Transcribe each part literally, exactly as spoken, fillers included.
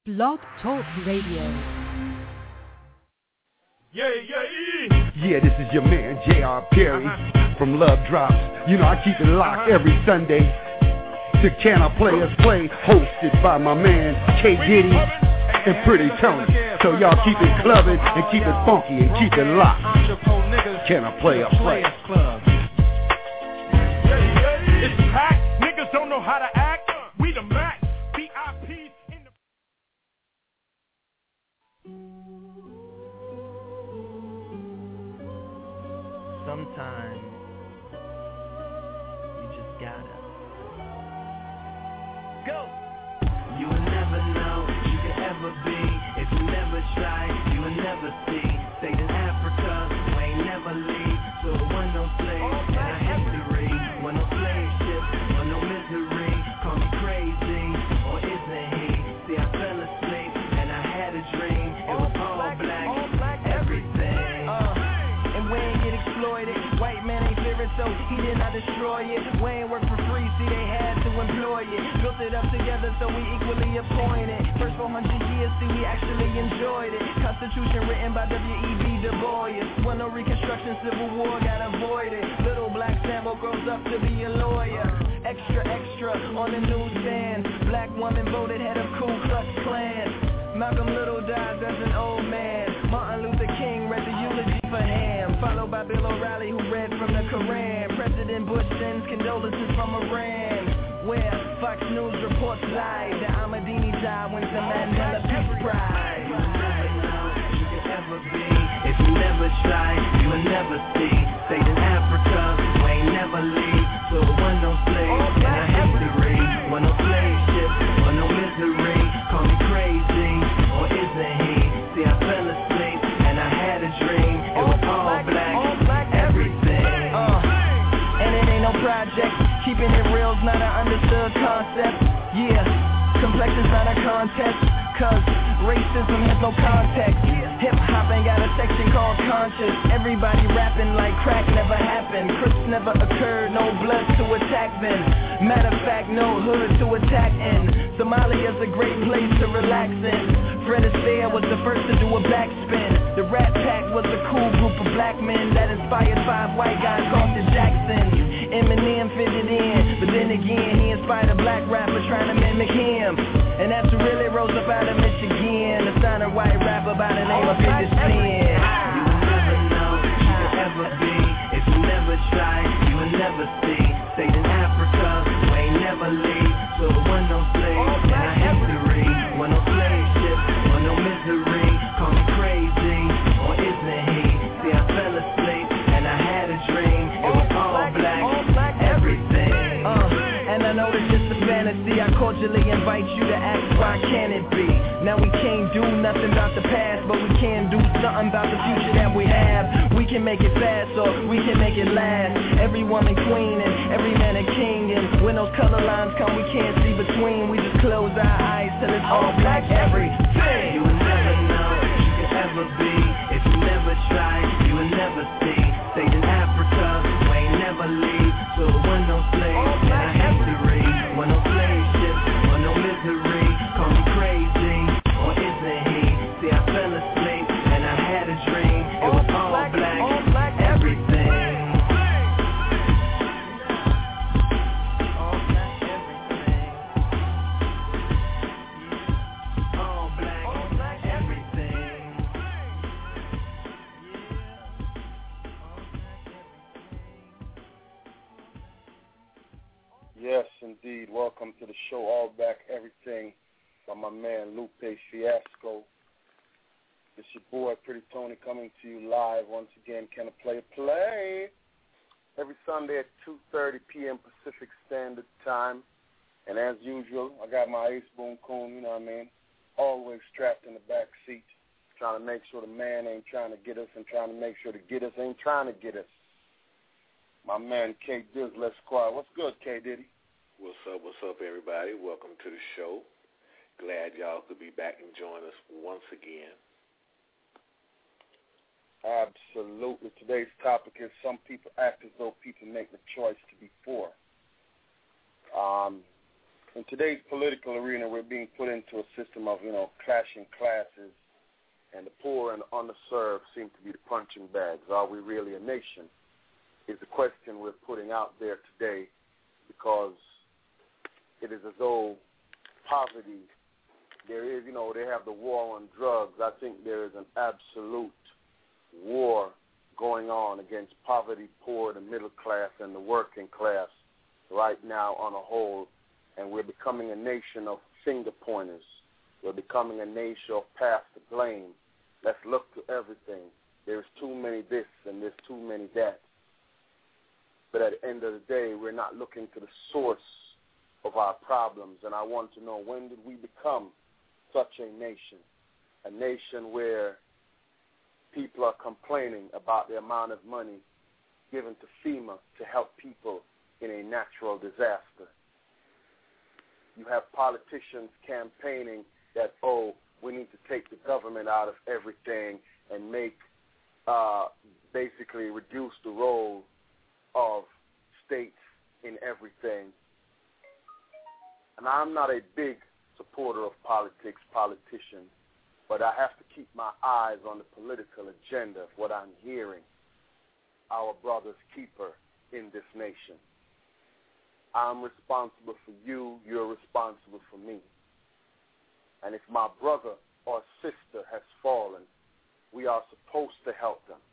Blog Talk Radio. Yeah, yeah, yeah, this is your man, J R. Perry, uh-huh. from Love Drops. You know, I keep it locked uh-huh. every Sunday to Can I Play Us Play, hosted by my man, K. Diddy and Pretty Tony. So y'all keep it clubbing and keep it funky and keep it locked. Can I Play Us Play? It's packed, niggas don't know how to act. We the Mac, V I Ps in the... Sometimes you just gotta go. You will never know you could ever be if you never try. You will never see. Stayed in Africa, we ain't never leave. So it wasn't no slave in our history. Wasn't no slave ship, wasn't no misery. Call me crazy, or isn't he? See, I fell asleep and I had a dream. It was all black, all black everything. Uh, and we ain't get exploited. White man ain't fearing, so he did not destroy it. We ain't work for free, see they had to employ it. Built it up together, so we equally appointed. First four hundred years, see we actually enjoyed it. Constitution written by W E B Du Bois. When no Reconstruction, Civil War got avoided. Little black Sambo grows up to be a lawyer. Extra, extra on the newsstand. Black woman voted head of Ku Klux Klan. Malcolm Little dies as an old man. Martin Luther King read the eulogy for him, followed by Bill O'Reilly who read from the Koran. President Bush sends condolences from Iran, where Fox News reports live that Ahmadini died when the Mandela Peace Prize. You will never know you could ever be if you never try. You will never see. Stayed in Africa, we ain't never leave. So it wasn't no slave in our history. Wasn't no slave ship, wasn't no misery. Call me crazy, or isn't he? See, I fell asleep and I had a dream. It was all black, all black everything. Uh, and it ain't no project. Keeping it real's not an understood concept. Yeah, complex is not a contest, cause racism has no context. Hip-hop ain't got a section called conscious. Everybody rapping like crack never happened. Crips never occurred, no blood to attack them. Matter of fact, no hood to attack in. Somalia's a great place to relax in. Fred Astaire was the first to do a backspin. The Rat Pack was a cool group of black men that inspired five white guys called the Jacksons. Eminem fitted in, but then again he inspired a black rapper trying to mimic him. And that's who really rose up out of Michigan, a sign of white rapper by the name of fifty Cent. You will never know you could ever be if you never try. You will never see. Stayed in Africa, we ain't never leave. So it wasn't no slave in our history. Wasn't no slave ship, wasn't no misery. Call me crazy, or isn't he? See, I fell asleep and I had a dream. It was all black, everything. Uh, and I know it's just a fantasy. I cordially invite you to ask, why can it be? Now we can't do nothing about the past, but we can do something about the future that we have. We can make it fast or we can make it last. Every woman queen and every man a king. And when those color lines come, we can't see between. We just close our eyes till it's all black everything. You will never know you could ever be if you never try. You will never see. Stayed in Africa, we ain't never leave. So it wasn't no slave in our history. Wasn't no slave ship, wasn't no misery. Call me crazy, or isn't he? See, I fell asleep and I had a dream. It was all black, all black everything. All black everything. All black, all black everything. Yes, indeed. Welcome to the show, All Back Everything, by my man Lupe Fiasco. It's your boy, Pretty Tony, coming to you live once again. Can I play a play? Every Sunday at two thirty p.m. Pacific Standard Time. And as usual, I got my Ace Boom Coon, you know what I mean, always strapped in the back seat, trying to make sure the man ain't trying to get us and trying to make sure the get us ain't trying to get us. My man, K. Dizzle Esquire. What's good, K. Diddy? What's up, what's up, everybody? Welcome to the show. Glad y'all could be back and join us once again. Absolutely. Today's topic is some people act as though people make the choice to be poor. Um, in today's political arena, we're being put into a system of, you know, clashing classes, and the poor and the underserved seem to be the punching bags. Are we really a nation? Is the question we're putting out there today, because it is as though poverty, there is, you know, they have the war on drugs. I think there is an absolute war going on against poverty, poor, the middle class, and the working class right now on a whole, and we're becoming a nation of finger pointers. We're becoming a nation of pass the blame. Let's look to everything. There's too many this and there's too many that. But at the end of the day, we're not looking to the source of our problems, and I want to know, when did we become such a nation? A nation where people are complaining about the amount of money given to FEMA to help people in a natural disaster. You have politicians campaigning that, oh, we need to take the government out of everything and make, uh, basically reduce the role of states in everything. And I'm not a big supporter of politics, politicians, but I have to keep my eyes on the political agenda of what I'm hearing our brother's keeper in this nation. I'm responsible for you, you're responsible for me. And if my brother or sister has fallen, we are supposed to help them.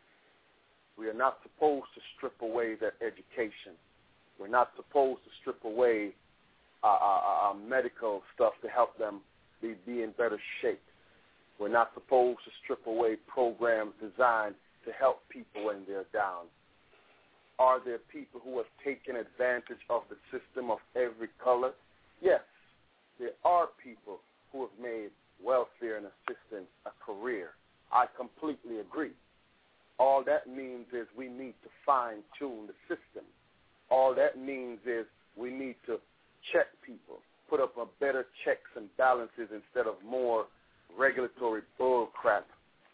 We are not supposed to strip away their education. We're not supposed to strip away our, our, our medical stuff to help them be, be in better shape. We're not supposed to strip away programs designed to help people when they're down. Are there people who have taken advantage of the system of every color? Yes, there are people who have made welfare and assistance a career. I completely agree. All that means is we need to fine-tune the system. All that means is we need to check people, put up a better checks and balances instead of more regulatory bull crap.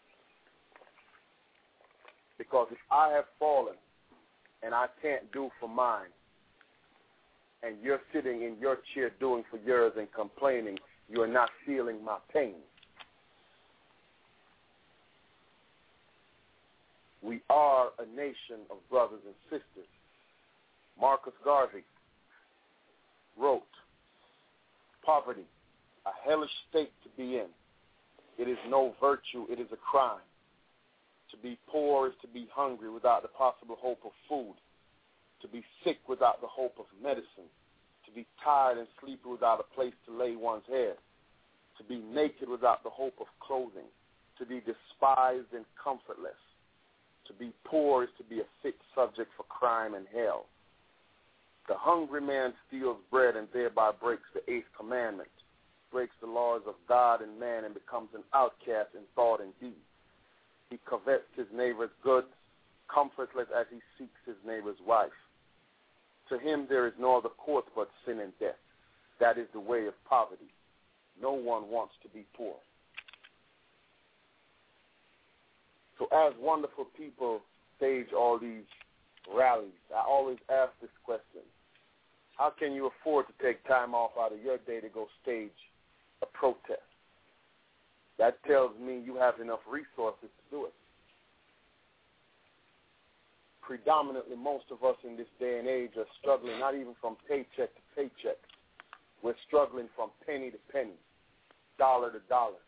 Because if I have fallen and I can't do for mine, and you're sitting in your chair doing for yours and complaining, you are not feeling my pain. We are a nation of brothers and sisters. Marcus Garvey wrote, poverty, a hellish state to be in. It is no virtue, it is a crime. To be poor is to be hungry without the possible hope of food. To be sick without the hope of medicine. To be tired and sleepy without a place to lay one's head. To be naked without the hope of clothing. To be despised and comfortless. To be poor is to be a fit subject for crime and hell. The hungry man steals bread and thereby breaks the eighth commandment, breaks the laws of God and man, and becomes an outcast in thought and deed. He covets his neighbor's goods, comfortless as he seeks his neighbor's wife. To him there is no other course but sin and death. That is the way of poverty. No one wants to be poor. So as wonderful people stage all these rallies, I always ask this question. How can you afford to take time off out of your day to go stage a protest? That tells me you have enough resources to do it. Predominantly, most of us in this day and age are struggling not even from paycheck to paycheck. We're struggling from penny to penny, dollar to dollar,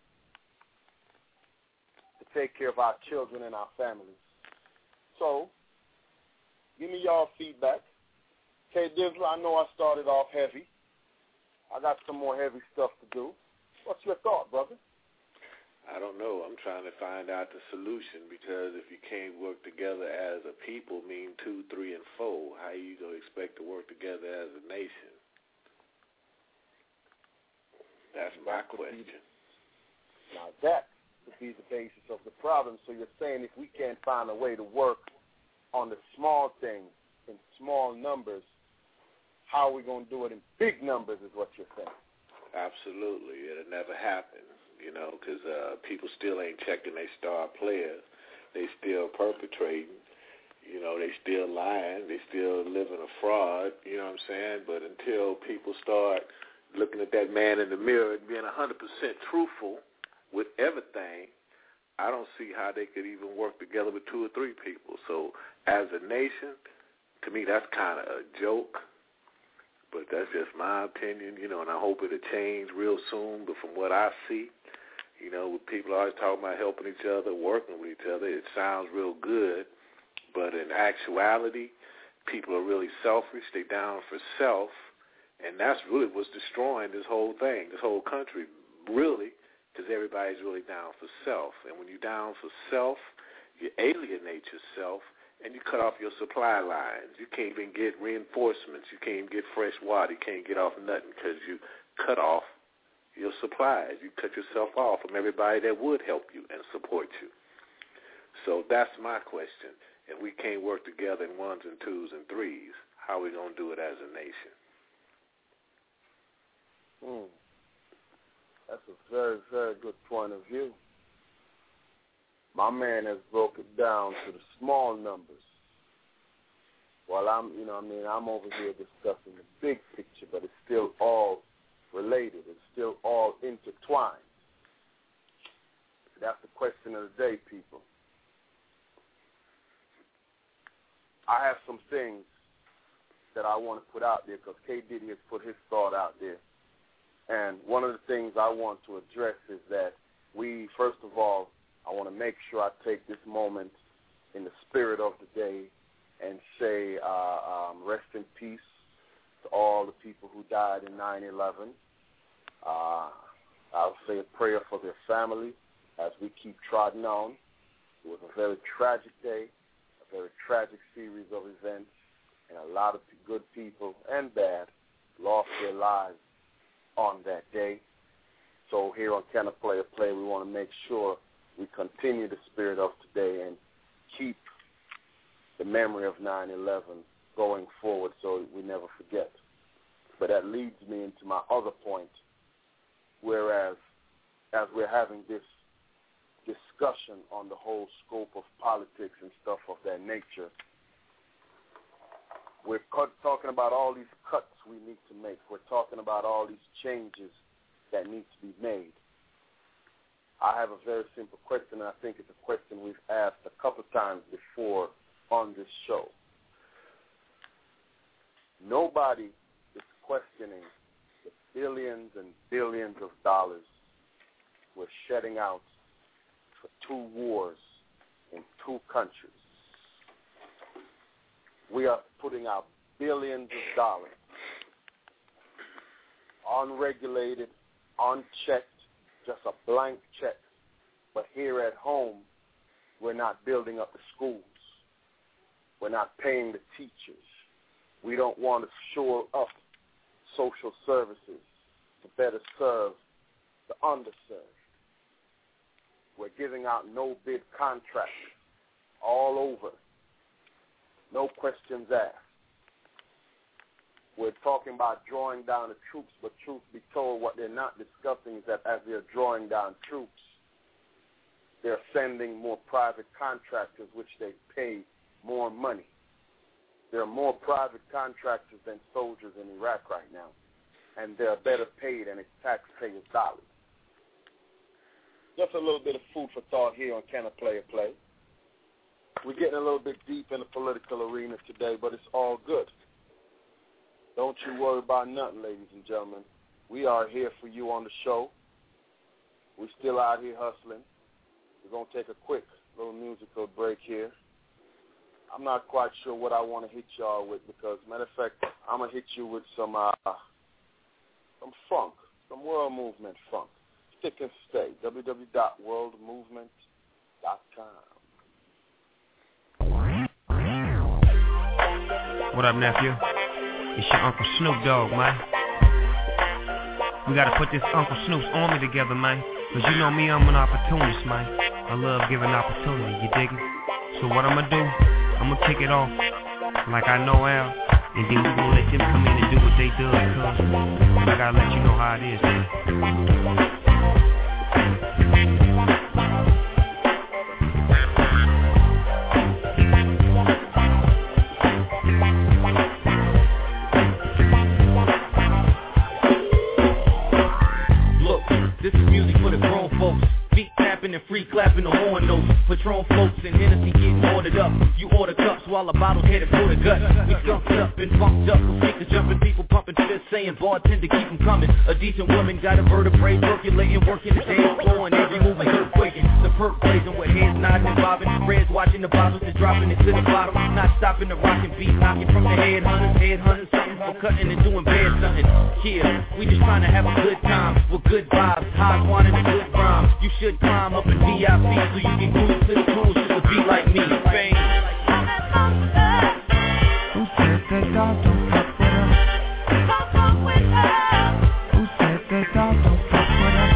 to take care of our children and our families. So, give me y'all feedback. K Dizzler, I know I started off heavy. I got some more heavy stuff to do. What's your thought, brother? I don't know. I'm trying to find out the solution, because if you can't work together as a people, mean two, three, and four, how you going to expect to work together as a nation? That's my that question. Be, now that would be the basis of the problem. So you're saying if we can't find a way to work on the small things in small numbers, how are we going to do it in big numbers is what you're saying. Absolutely. It'll never happen, you know, because uh, people still ain't checking their star players. They still perpetrating, you know, they still lying, they still living a fraud, you know what I'm saying? But until people start looking at that man in the mirror and being one hundred percent truthful with everything, I don't see how they could even work together with two or three people. So as a nation, to me, that's kind of a joke. But that's just my opinion, you know, and I hope it'll change real soon. But from what I see, you know, people always talking about helping each other, working with each other. It sounds real good. But in actuality, people are really selfish. They down for self. And that's really what's destroying this whole thing, this whole country, really, because everybody's really down for self. And when you're down for self, you alienate yourself, and you cut off your supply lines. You can't even get reinforcements. You can't even get fresh water. You can't get off nothing because you cut off your supplies. You cut yourself off from everybody that would help you and support you. So that's my question. If we can't work together in ones and twos and threes, how are we going to do it as a nation? Hmm. That's a very, very good point of view. My man has broken it down to the small numbers. While I'm, you know, I mean, I'm over here discussing the big picture, but it's still all related. It's still all intertwined. That's the question of the day, people. I have some things that I want to put out there because K. Diddy has put his thought out there. And one of the things I want to address is that we, first of all, I want to make sure I take this moment in the spirit of the day and say uh, um, rest in peace to all the people who died in nine eleven. Uh, I'll say a prayer for their family as we keep trotting on. It was a very tragic day, a very tragic series of events, and a lot of good people and bad lost their lives on that day. So here on Can I Play a Play, we want to make sure we continue the spirit of today and keep the memory of nine eleven going forward so we never forget. But that leads me into my other point, whereas as we're having this discussion on the whole scope of politics and stuff of that nature, we're talking about all these cuts we need to make. We're talking about all these changes that need to be made. I have a very simple question, and I think it's a question we've asked a couple times before on this show. Nobody is questioning the billions and billions of dollars we're shedding out for two wars in two countries. We are putting out billions of dollars, unregulated, unchecked, just a blank check. But here at home, we're not building up the schools. We're not paying the teachers. We don't want to shore up social services to better serve the underserved. We're giving out no-bid contracts all over. No questions asked. We're talking about drawing down the troops, but truth be told, what they're not discussing is that as they're drawing down troops, they're sending more private contractors, which they pay more money. There are more private contractors than soldiers in Iraq right now, and they're better paid, and it's taxpayers' dollars. Just a little bit of food for thought here on Can I Play a Play? We're getting a little bit deep in the political arena today, but it's all good. Don't you worry about nothing, ladies and gentlemen. We are here for you on the show. We're still out here hustling. We're going to take a quick little musical break here. I'm not quite sure what I want to hit y'all with because, matter of fact, I'm going to hit you with some uh, some funk, some world movement funk. Stick and stay, w w w dot world movement dot com. What up, nephew? It's your Uncle Snoop Dogg, man. We gotta put this Uncle Snoop's army together, man. Cause you know me, I'm an opportunist, man. I love giving opportunity, you dig it? So what I'm gonna do, I'm gonna kick it off like I know Al, and then we gonna let them come in and do what they do, cuz I gotta let you know how it is, man. rapping and free clapping the horn notes. Patron floats and Hennessy getting ordered up. You order cups while the bottle's headed for the gut. We skunked up and funked up, with speakers jumping, people pumping fists, saying bartender keep them coming. A decent woman got a vertebrae percolating, working the dance floor and every movement earthquaking. The perk blazing with heads nodding and bobbing. Reds watching the bottles and dropping it to the bottom. Not stopping the rockin' beat, knocking from the head hunters, head hunters, something for cutting and doing bad something. Yeah, we just trying to have a good time with good vibes, high wanting a good rhyme. You should climb up in V I P so you can groove to the tunes just to be like me. Fame. Who said that dog don't fuck with us? Don't fuck with us. Who said that dog don't fuck with us?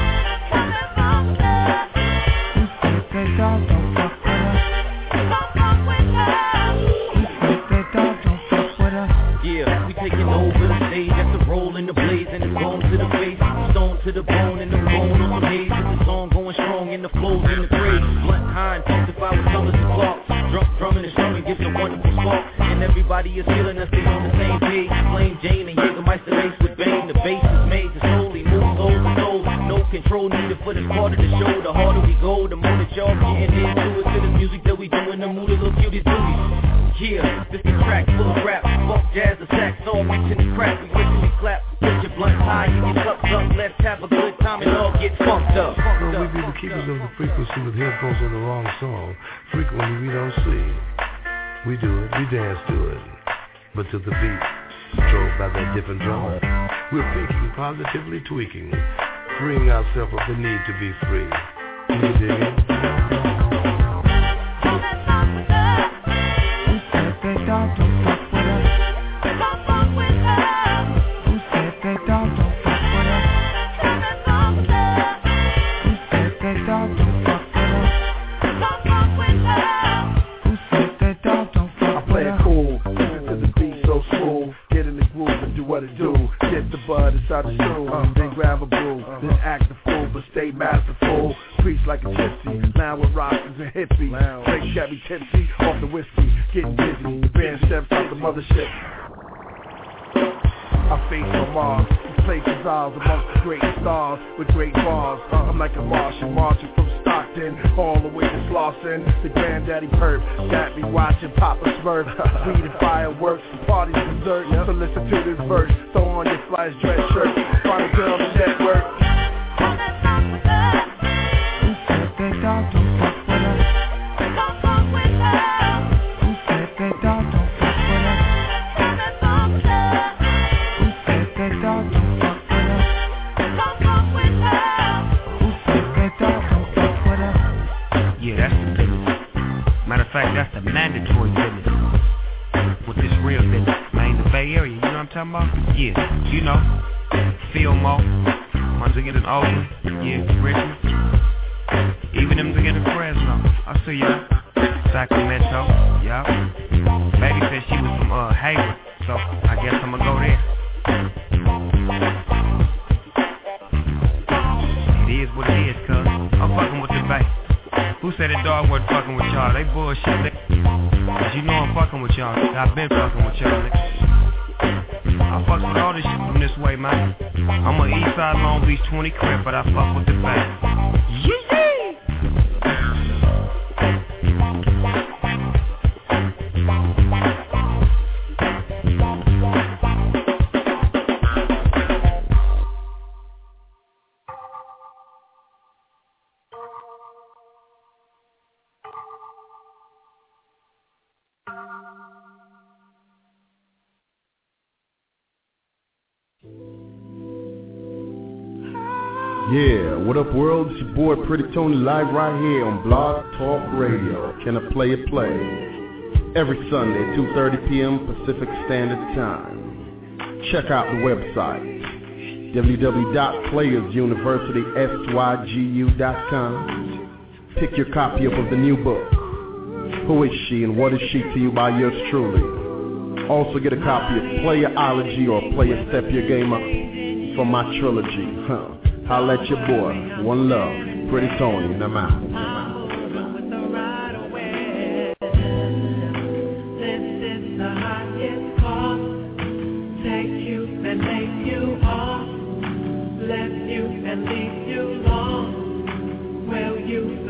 Who said that dog don't fuck with us? Don't fuck with us. Who said that dog don't fuck with us? Yeah, we taking over the stage after rolling the blaze and it's gone to the face, stone to the bone and the bone on the haze. It's a song going strong in the flows in the grave. Blunt high and testify with Thomas and Clark. Drunk, drumming and strumming gives a wonderful spark. And everybody is feeling us, they on the same page. Flame Jane and Jägermeister lace with Bane. The bass is made to slowly move souls to souls. No control needed for this part of the show. The harder we go, the more that y'all getting into it. To the music that we do in the mood of little cuties booties. Yeah, this is track full of rap, funk, jazz, or sax, all mixing the crap. We listen, we clap, put your blunt high, you get cups up. Let's have a good time and all get funked up. Well, we be the keepers of the frequency with headphones on the wrong song. Frequently we don't see. We do it, we dance to it, but to the beat, controlled by that different drum. We're thinking, positively tweaking, freeing ourselves of the need to be free. You dig it? Dog don't fuck with us. Don't fuck with us. Who said that dog don't fuck with us? Who said that dog don't fuck with us? Don't fuck with us. Who said that dog don't fuck with us? I play it cool, listen to the beat so smooth. Get in the groove and do what it do. Get the bud inside the shoe, uh, then grab a brew, then act the fool, but stay masterful. Preach like a gypsy, lounge with rockers and hippies. Drink Chevy tipsy off the whiskey, getting busy. The band steps off the mothership. I face on Mars, this place is ours amongst the great stars with great bars. I'm like a Martian marching from Stockton all the way to Slauson. The granddaddy perp got me watching Papa Smurf. Weed and fireworks, parties dessert. So listen to this verse, throw on your flyers dress shirt. Find a girl to network. Who said that dog don't fuck with us? Don't fuck with us. Who said that dog don't fuck with us? Who said that dog don't fuck with us? Don't fuck with us. Who said that dog don't fuck with us? Yeah, that's the business. Matter of fact, that's the mandatory business. With this real business, man, the Bay Area, you know what I'm talking about? Yeah, you know, Fillmore, ones that get in Oakland, yeah, Richmond, even them that get in Fresno. I see y'all. Sacramento, y'all. Baby said she was from uh Hayward, so I guess I'm gonna go there. It is what it is, cuz I'm fucking with the Bay. Who said the dog wasn't fucking with y'all? They bullshit, nigga. Cause you know I'm fucking with y'all. I've been fucking with y'all, nigga. I fuck with all this shit from this way, man. I'm a Eastside Long Beach twenty crib, but I fuck with the Bay. Yeah. Yeah, what up world, it's your boy Pretty Tony live right here on Blog Talk Radio. Can I play a play? Every Sunday, two thirty p.m. Pacific Standard Time. Check out the website, w w w dot players university sygu dot com. Pick your copy up of the new book, Who Is She and What Is She to You by yours truly. Also get a copy of Playerology or Player Step Your Game Up from my trilogy. Huh. Holla at your boy. One love. Pretty Tony, and I'm out. Let you and leave you long. Will you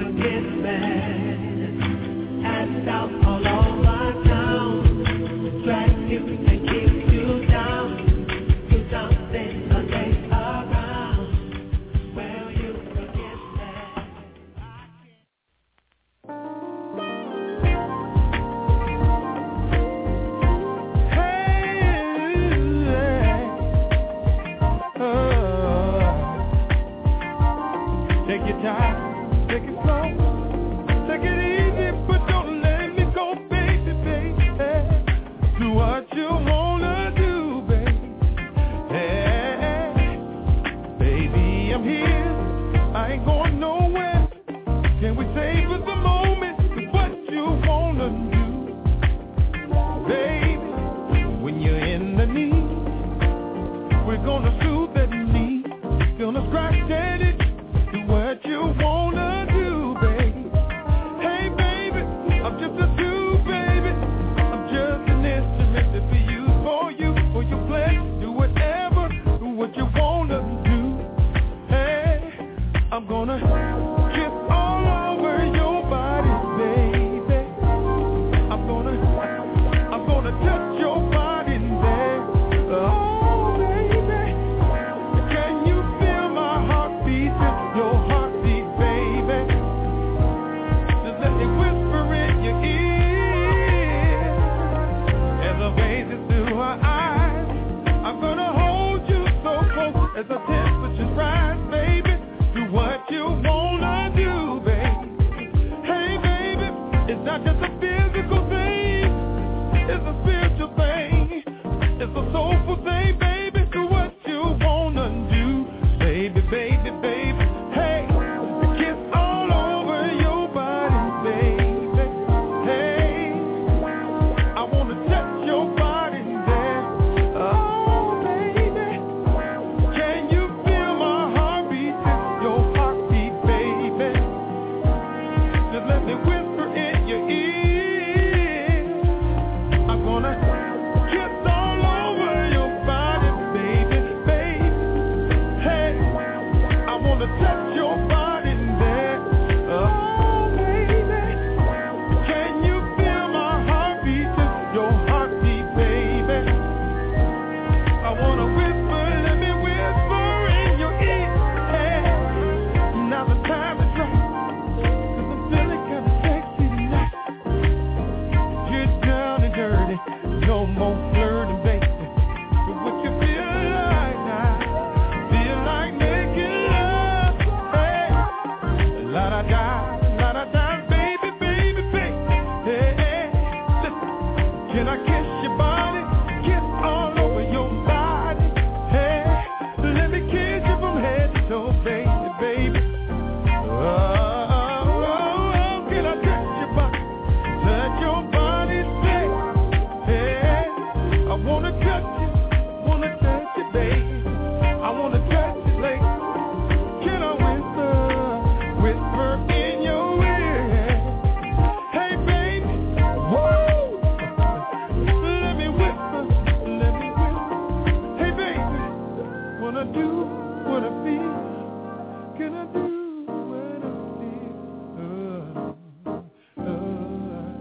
Take your time, take it slow, take it easy, but don't let me go, baby, baby. Do what you wanna do, baby. Hey, baby, I'm here, I ain't going nowhere. Can we savor the moment? What you wanna do, baby? When you're in the need, we're gonna soothe that need, gonna scratch that itch. Do what you wanna do, baby. Hey, baby, I'm just a tool, baby. I'm just an instrument to be used for you, for your pleasure. Do whatever, do what you wanna do. Hey, I'm gonna kiss all over your body, baby. I'm gonna, I'm gonna touch your body there. Oh, baby, can you feel my heart beating? Your heartbeat, baby. Just let me whisper in your ear as I gaze into her eyes. I'm gonna hold you so close as the temperatures rise, baby. Do what you wanna do, baby. Hey, baby, it's not just a physical thing, it's a spiritual thing, it's a soulful thing, baby. Do what you wanna do, baby, baby, baby. Hey, kiss all over your body, baby. Hey, I wanna touch your body there. Oh, baby, can you feel my heart beating? Your heartbeat, baby. Just let me whisper in your ear. I'm gonna kiss all over your body, baby, baby. Hey, I wanna touch your body there. Oh, baby, can you feel my heart beating? Your heartbeat, baby. I wanna whisper, let me whisper in your ear. Hey, now the time is right, 'cause I'm feeling kinda sexy tonight. Get down and dirty, no more flirting, baby. Do what you feel like now. Feel like making love. Hey, la da da, la da da, baby, baby, baby. Hey, hey, listen, can I kiss your body? Kiss all over your body. Hey, let me kiss you from head to toe, baby, baby. Oh, oh, oh, can I touch your body? Let your body say, hey, I wanna touch you, wanna touch you, baby. I wanna touch you, lady. Can I whisper, whisper in your ear? Hey, baby, woo! Let me whisper, let me whisper. Hey, baby, wanna do what I feel? Can I do what I feel? Uh, uh.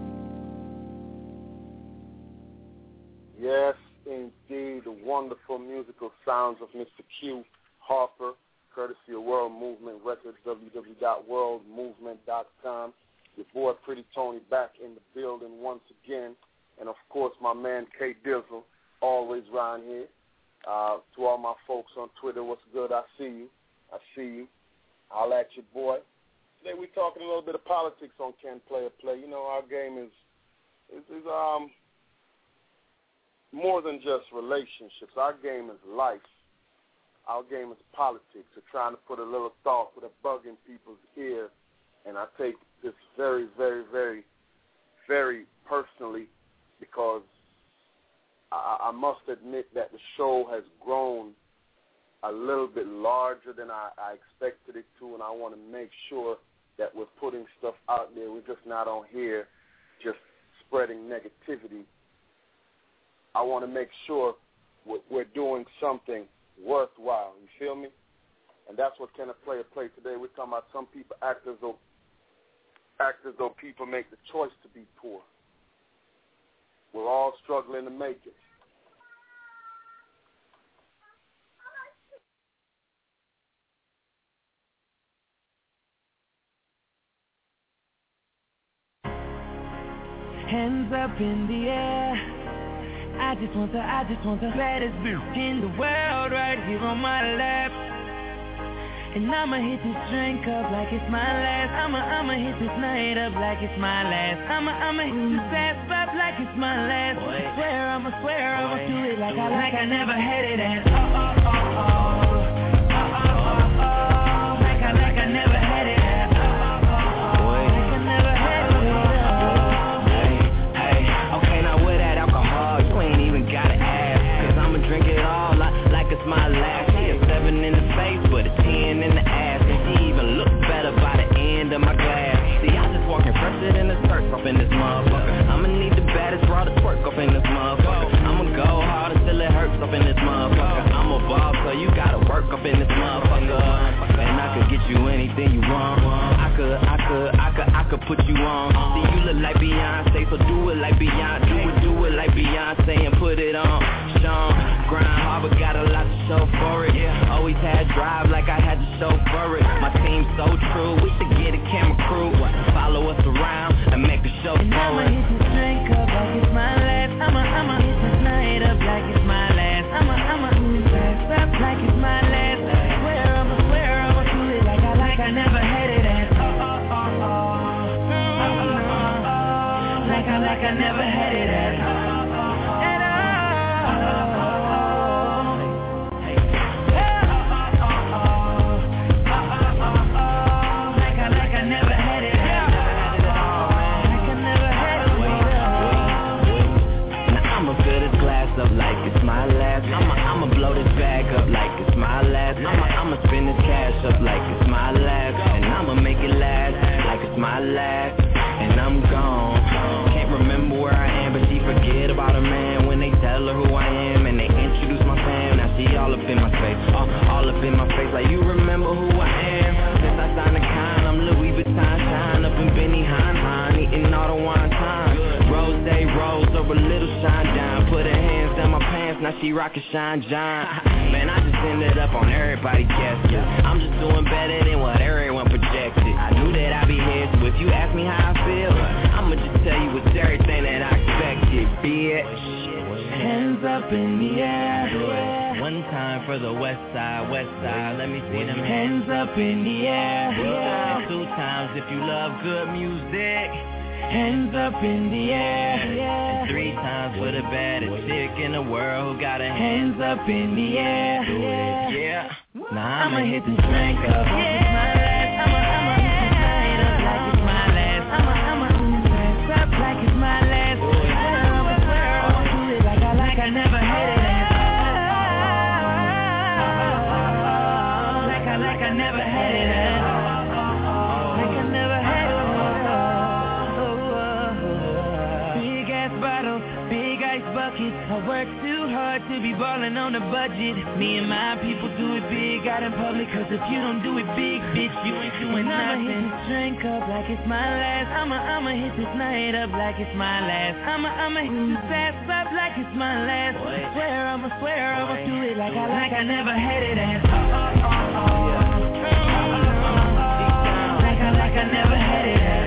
Yes, indeed, the wonderful musical sounds of Mister Q Harper, courtesy of World Movement Records, w w w dot world movement dot com. Your boy Pretty Tony back in the building once again. And, of course, my man K Dizzle, always around here. Uh, to all my folks on Twitter, what's good? I see you. I see you. I'll at your boy. Today we're talking a little bit of politics on Can Player Play. You know, our game is, is, is um more than just relationships. Our game is life. Our game is politics. We're trying to put a little thought, put a bug in people's ear, and I take this very, very, very, very personally because I, I must admit that the show has grown a little bit larger than I, I expected it to, and I want to make sure that we're putting stuff out there. We're just not on here just spreading negativity. I want to make sure we're, we're doing something worthwhile. You feel me? And that's what Can a Player Play today. We're talking about some people act as though act as though people make the choice to be poor. We're all struggling to make it. Hands up in the air. I just want the, I just want the baddest bitch in the world right here on my lap. And I'ma hit this drink up like it's my last. I'ma, I'ma hit this night up like it's my last. I'ma, I'ma hit this ass up like it's my last. Boy. Swear, I'ma swear, I'ma do it like I like I never had it at. Oh, oh, oh, oh. Oh, oh, oh, oh. Like I, like I never had it at. Oh, oh, oh, oh. Like I never had it at. Hey, hey. Okay, now with that alcohol, you ain't even gotta ask. Cause I'ma drink it all like, like it's my last. She a seven in the face, but a ten in the ass. And she even looks better by the end of my glass. See, I just walking fresher than the skirt up in this motherfucker. I'ma need the baddest raw to twerk up in this motherfucker. I'ma go hard until it hurts up in this motherfucker. I'm a boss, so you gotta work up in this motherfucker. And I could get you anything you want. I could, I could, I could, I could put you on. See, you look like Beyonce, so do it like Beyonce. Do it, do it like Beyonce and put it on. Sean, grind hard, but got a lot to show for it. Always had drive like I had to show for it. My team's so true, we should get a camera crew. Follow us around and make a show for it. I'ma hit this drink up like it's my last. I'ma, I'ma hit this night up like it's my last. I'ma, I'ma hit this ass up like it's my last. Swear, I'ma swear, I'ma do it like I like I never had it at. Oh, oh, oh, oh. Oh, oh, oh. Like I, like I never had it at. Oh, oh, oh. At all. Up like it's my last. I'ma, I'ma blow this bag up like it's my last. I'ma, I'ma spend this cash up like it's my last. And I'ma make it last like it's my last. And I'm gone. Can't remember where I am, but she forget about her man when they tell her who I am and they introduce my fam. Now she all up in my face, all, all up in my face. Like you remember who I am? Since I signed the con, I'm Louis Vuitton, shine up in Benny Hine, Hine, eating all the wine time. Rose day rose over little shine down. Put her hands down my pants, now she rockin' Shine John. Man, I just ended up on everybody's guest list. I'm just doing better than what everyone projected. I knew that I'd be here, so if you ask me how I feel, I'ma just tell you it's everything that I expected, bitch. Hands up in the air. One time for the west side, west side. Let me see them hands up in the air. Two times if you love good music. Hands up in the air. And three times for the baddest chick in the world who got her hands up in the air. Yeah. Now I'ma hit this drink up like it's my last. I'ma, I'ma hit this night up like it's my last. I'ma, I'ma hit this ass up like it's my last. Swear, I'ma swear, I'ma do it like I, like I never had it at. Like I, like I never had it at. Like I never had it. I work too hard to be ballin' on a budget. Me and my people do it big out in public. Cause if you don't do it big, bitch, you ain't doing nothing. I'ma hit this drink up like it's my last. I'ma, I'ma hit this night up like it's my last. I'ma, I'ma hit this ass up like it's my last. Boy. Swear, I'ma swear, I'ma do it like I, like I never had it at. Oh, oh, oh, oh. Like I, like I never had it at.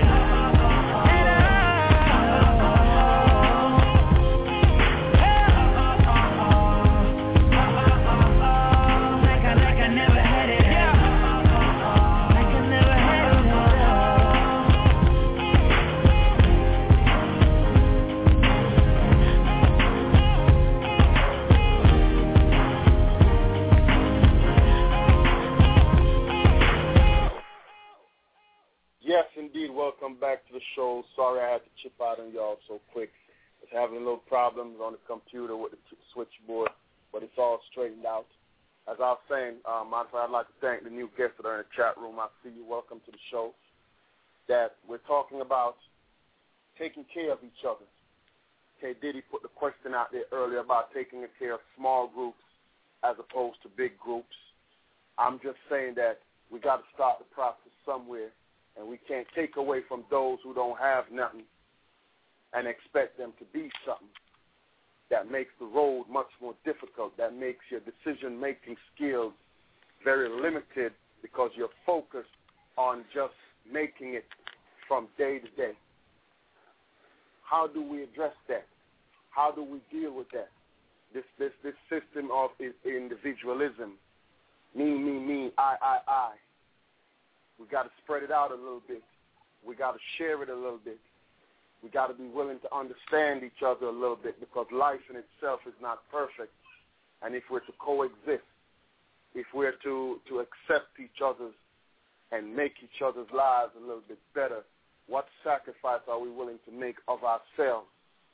Yes, indeed. Welcome back to the show. Sorry I had to chip out on y'all so quick. I was having a little problems on the computer with the switchboard, but it's all straightened out. As I was saying, um, I'd like to thank the new guests that are in the chat room. I see you. Welcome to the show. That we're talking about taking care of each other. K. Diddy put the question out there earlier about taking care of small groups as opposed to big groups. I'm just saying that we got to start the process somewhere. And we can't take away from those who don't have nothing and expect them to be something. That makes the road much more difficult. That makes your decision-making skills very limited because you're focused on just making it from day to day. How do we address that? How do we deal with that? This this this system of individualism Me, me, me, I, I, I. We got to spread it out a little bit. We got to share it a little bit. We got to be willing to understand each other a little bit because life in itself is not perfect. And if we're to coexist, if we're to, to accept each other's and make each other's lives a little bit better, what sacrifice are we willing to make of ourselves?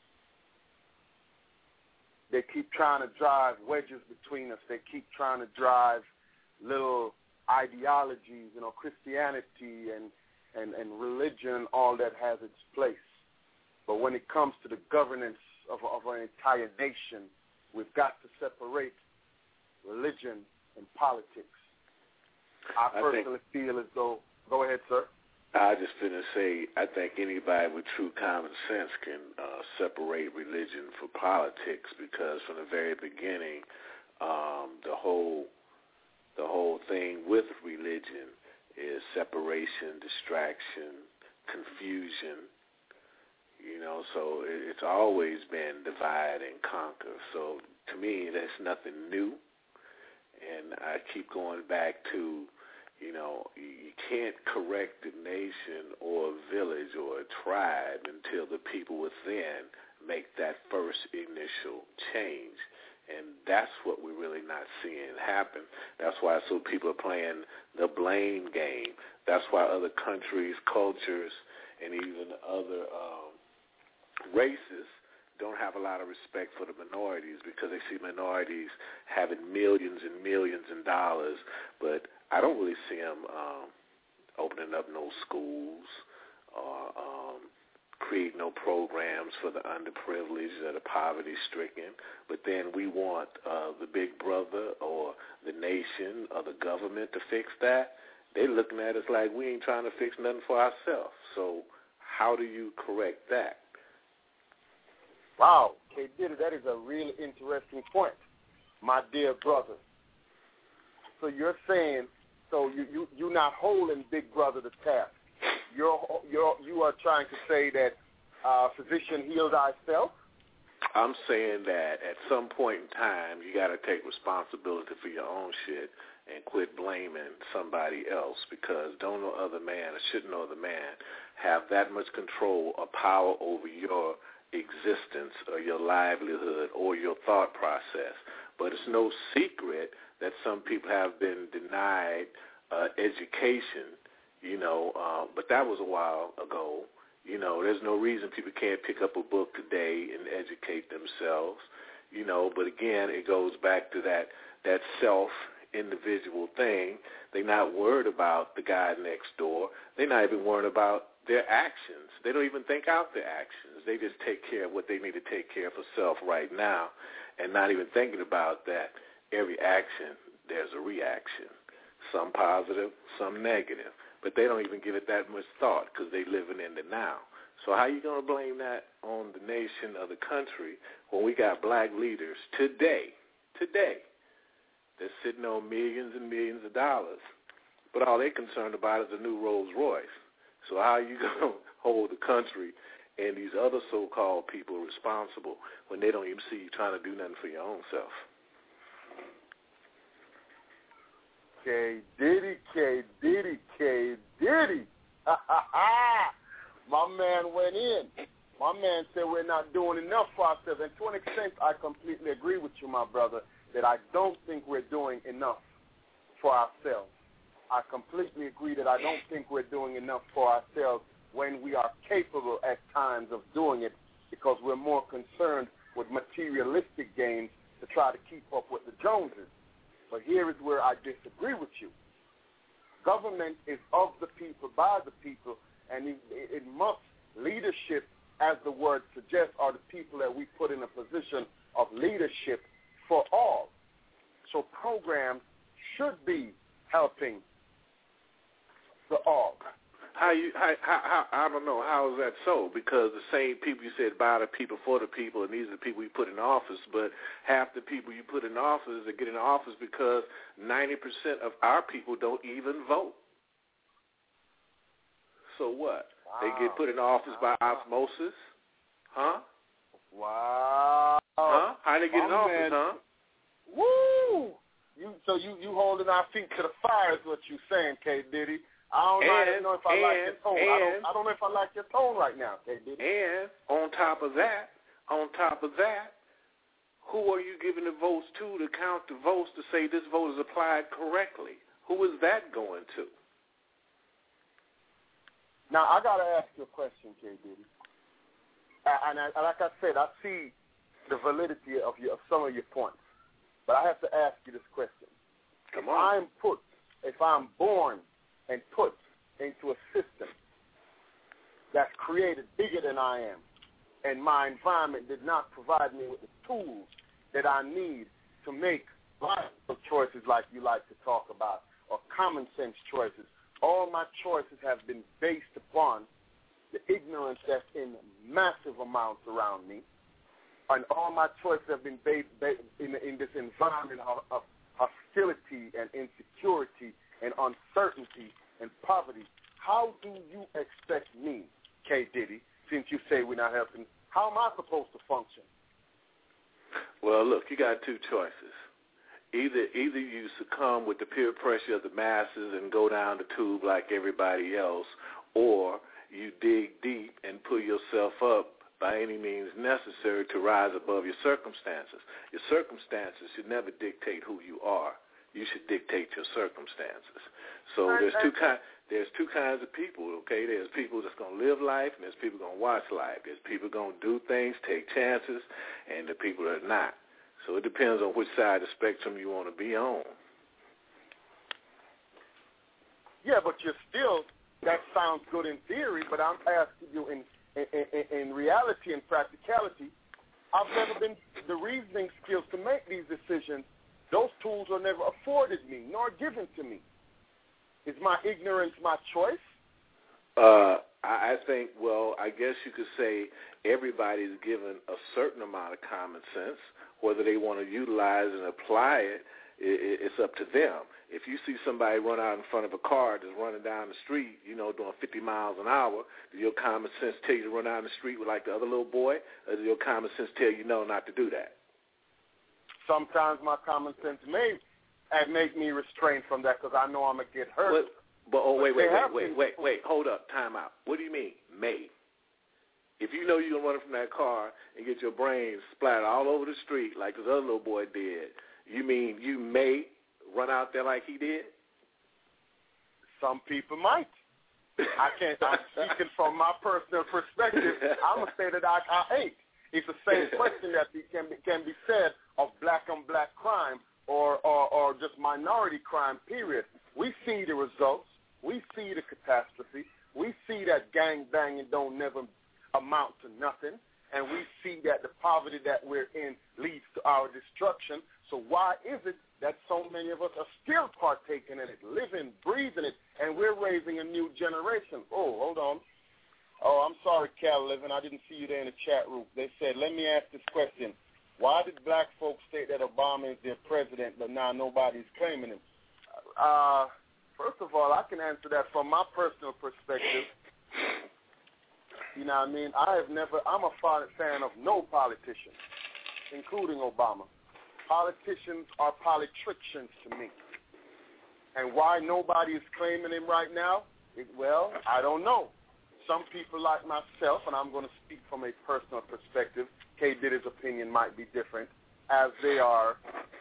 They keep trying to drive wedges between us. They keep trying to drive little ideologies, you know, Christianity and, and, and religion, all that has its place. But when it comes to the governance of, of an entire nation, we've got to separate religion and politics. I, I personally think, feel as though, go ahead, sir. I just finna say, I think anybody with true common sense can uh, separate religion from politics because from the very beginning, um, the whole the whole thing with religion is separation, distraction, confusion. You know, so it's always been divide and conquer. So to me, that's nothing new. And I keep going back to, you know, you can't correct a nation or a village or a tribe until the people within make that first initial change. And that's what we're really not seeing happen. That's why so people are playing the blame game. That's why other countries, cultures, and even other um, races don't have a lot of respect for the minorities because they see minorities having millions and millions in dollars, but I don't really see them um, opening up no schools or um, create no programs for the underprivileged or the poverty-stricken. But then we want uh, the big brother or the nation or the government to fix that. They're looking at us like we ain't trying to fix nothing for ourselves. So how do you correct that? Wow, K. Diddy, that is a really interesting point, my dear brother. So you're saying, so you, you, you're not holding Big Brother to task. You're, you're, you are trying to say that uh, physician heal thyself? I'm saying that at some point in time, you got to take responsibility for your own shit and quit blaming somebody else because don't no other man or should no other man have that much control or power over your existence or your livelihood or your thought process. But it's no secret that some people have been denied uh, education, you know, uh, but that was a while ago. You know, there's no reason people can't pick up a book today and educate themselves, you know, but again, it goes back to that, that self-individual thing. They're not worried about the guy next door. They're not even worried about their actions. They don't even think out their actions. They just take care of what they need to take care of for self right now and not even thinking about that every action, there's a reaction, some positive, some negative. But they don't even give it that much thought because they're living in the now. So how are you going to blame that on the nation or the country when we got black leaders today, today, that's sitting on millions and millions of dollars, but all they're concerned about is a new Rolls Royce? So how are you going to hold the country and these other so-called people responsible when they don't even see you trying to do nothing for your own self? K. Diddy, K. Diddy, K. Diddy. My man went in. My man said we're not doing enough for ourselves. And to an extent, I completely agree with you, my brother, that I don't think we're doing enough for ourselves. I completely agree that I don't think we're doing enough for ourselves when we are capable at times of doing it because we're more concerned with materialistic gains to try to keep up with the Joneses. But here is where I disagree with you. Government is of the people, by the people, and it, it must, leadership, as the word suggests, are the people that we put in a position of leadership for all. So programs should be helping the all. How you? How, how, how? I don't know. How is that so? Because the same people you said by the people for the people, and these are the people you put in office. But half the people you put in office are getting in office because ninety percent of our people don't even vote. So what? Wow. They get put in office wow. by osmosis, huh? Wow. Huh? How they get My in office, man. huh? Woo! you so you you holding our feet to the fire is what you saying, K Diddy. I don't, know, I don't know if I and, like your tone. And, I don't I don't know if I like your tone right now, K Diddy. And on top of that, on top of that, who are you giving the votes to to count the votes to say this vote is applied correctly? Who is that going to? Now I gotta ask you a question, K Diddy. And I, like I said, I see the validity of your of some of your points, but I have to ask you this question: Come if on. I'm put, if I'm born and put into a system that's created bigger than I am, and my environment did not provide me with the tools that I need to make logical choices like you like to talk about, or common sense choices, all my choices have been based upon the ignorance that's in massive amounts around me, and all my choices have been based, based in, in this environment of, of hostility and insecurity and uncertainty and poverty. How do you expect me, K. Diddy, since you say we're not helping, how am I supposed to function? Well, look, you got two choices. Either either you succumb with the peer pressure of the masses and go down the tube like everybody else, or you dig deep and pull yourself up by any means necessary to rise above your circumstances. Your circumstances should never dictate who you are. You should dictate your circumstances. So there's two kind. There's two kinds of people, okay? There's people that's going to live life, and there's people going to watch life. There's people going to do things, take chances, and the people that are not. So it depends on which side of the spectrum you want to be on. Yeah, but you're still, that sounds good in theory, but I'm asking you in, in, in, in reality and practicality, I've never been, the reasoning skills to make these decisions, those tools were never afforded me, nor given to me. Is my ignorance my choice? Uh, I think, well, I guess you could say everybody's given a certain amount of common sense. Whether they want to utilize and apply it, it's up to them. If you see somebody run out in front of a car that's running down the street, you know, doing fifty miles an hour, does your common sense tell you to run down the street with like the other little boy, or does your common sense tell you no, not to do that? Sometimes my common sense may and make me restrain from that because I know I'm going to get hurt. What? But, oh, wait, wait, wait, wait, been, wait, wait, hold up, time out. What do you mean, may? If you know you're going to run from that car and get your brains splattered all over the street like this other little boy did, you mean you may run out there like he did? Some people might. I can't, I'm speaking from my personal perspective. I'm going to say that I, I ain't. It's the same question that be, can, be, can be said of black-on-black crime or, or, or just minority crime, period. We see the results. We see the catastrophe. We see that gang banging don't never amount to nothing. And we see that the poverty that we're in leads to our destruction. So why is it that so many of us are still partaking in it, living, breathing it, and we're raising a new generation? Oh, hold on. Oh, I'm sorry, Cal Living. I didn't see you there in the chat room. They said, let me ask this question. Why did black folks state that Obama is their president, but now nobody's claiming him? Uh, first of all, I can answer that from my personal perspective. You know what I mean? I have never, I'm a fan of no politician, including Obama. Politicians are politricians to me. And why nobody is claiming him right now? It, well, I don't know. Some people like myself, and I'm going to speak from a personal perspective, K. Diddy's opinion might be different, as they are,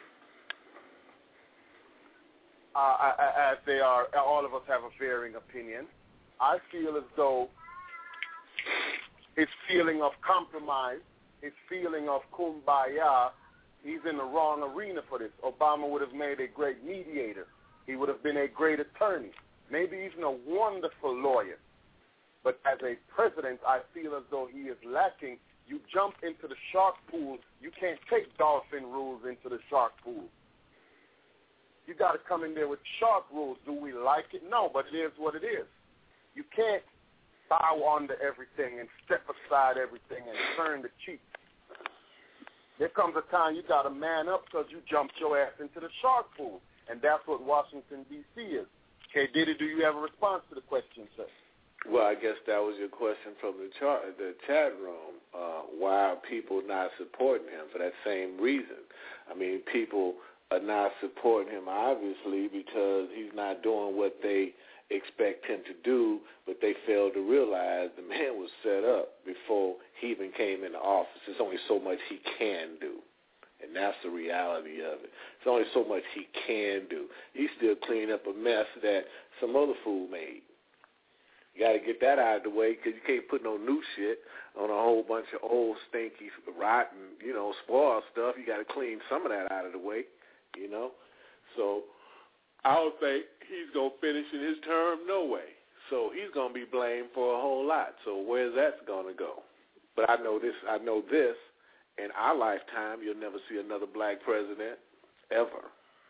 uh, as they are, all of us have a varying opinion. I feel as though his feeling of compromise, his feeling of kumbaya, he's in the wrong arena for this. Obama would have made a great mediator. He would have been a great attorney, maybe even a wonderful lawyer. But as a president, I feel as though he is lacking. You jump into the shark pool, you can't take dolphin rules into the shark pool. You got to come in there with shark rules. Do we like it? No, but it is what it is. You can't bow under everything and step aside everything and turn the cheek. There comes a time you got to man up because you jumped your ass into the shark pool, and that's what Washington, D C is. K. Diddy, do you have a response to the question, sir? Well, I guess that was your question from the, char- the chat room. Uh, why are people not supporting him? For that same reason. I mean, people are not supporting him, obviously, because he's not doing what they expect him to do, but they failed to realize the man was set up before he even came into office. There's only so much he can do, and that's the reality of it. There's only so much he can do. He's still cleaning up a mess that some other fool made. You got to get that out of the way because you can't put no new shit on a whole bunch of old, stinky, rotten, you know, spoiled stuff. You got to clean some of that out of the way, you know. So I don't think he's going to finish in his term no way. So he's going to be blamed for a whole lot. So where's that going to go? But I know this. I know this. In our lifetime, you'll never see another black president ever.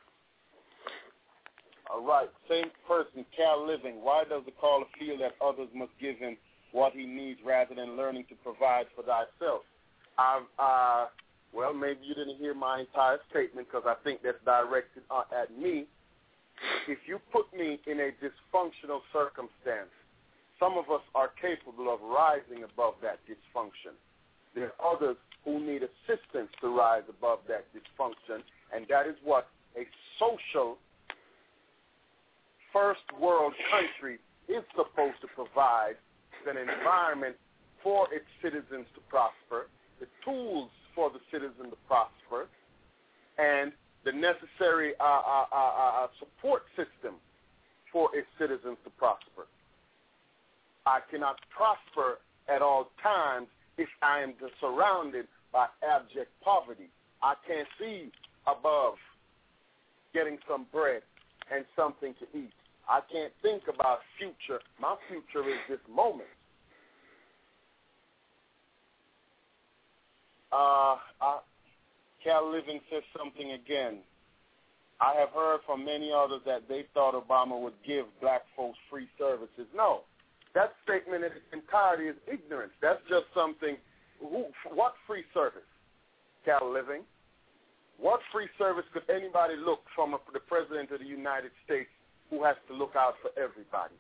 All right. Same person, Cal Living. Why does the caller feel that others must give him what he needs rather than learning to provide for thyself? I've, uh, well, maybe you didn't hear my entire statement because I think that's directed uh, at me. If you put me in a dysfunctional circumstance, some of us are capable of rising above that dysfunction. There are others who need assistance to rise above that dysfunction, and that is what a social first world country is supposed to provide, an environment for its citizens to prosper, the tools for the citizen to prosper, and the necessary uh, uh, uh, uh, support system for its citizens to prosper. I cannot prosper at all times if I am surrounded by abject poverty. I can't see above getting some bread and something to eat. I can't think about future. My future is this moment. Uh, I, Cal Living says something again. I have heard from many others that they thought Obama would give black folks free services. No, that statement in its entirety is ignorance. That's just something. Who, what free service, Cal Living? What free service could anybody look from a, the President of the United States who has to look out for everybody?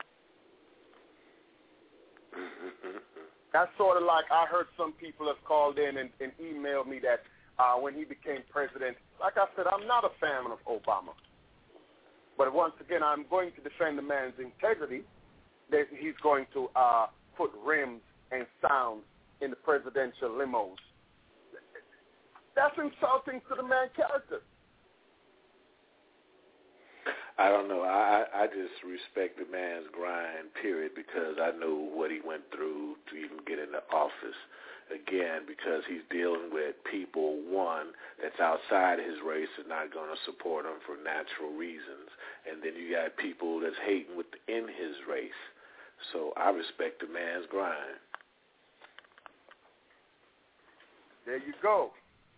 That's sort of like I heard some people have called in and, and emailed me that uh, when he became president, like I said, I'm not a fan of Obama. But once again, I'm going to defend the man's integrity, that he's going to uh, put rims and sounds in the presidential limos. That's insulting to the man's character. I don't know. I, I just respect the man's grind, period, because I know what he went through to even get into office. Again, because he's dealing with people, one, that's outside his race and not going to support him for natural reasons. And then you got people that's hating within his race. So I respect the man's grind. There you go.